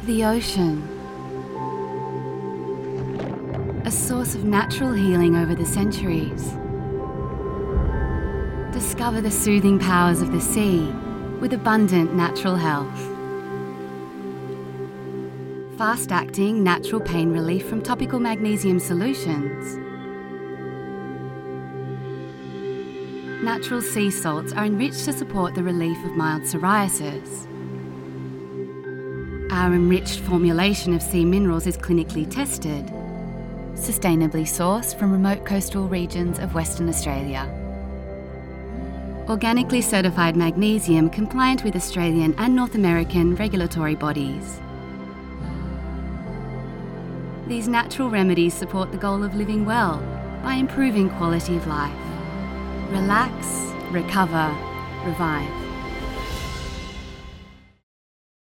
The ocean. A source of natural healing over the centuries. Discover the soothing powers of the sea with abundant natural health. Fast-acting natural pain relief from topical magnesium solutions. Natural sea salts are enriched to support the relief of mild psoriasis. Our enriched formulation of sea minerals is clinically tested, sustainably sourced from remote coastal regions of Western Australia. Organically certified magnesium compliant with Australian and North American regulatory bodies. These natural remedies support the goal of living well by improving quality of life. Relax, recover, revive.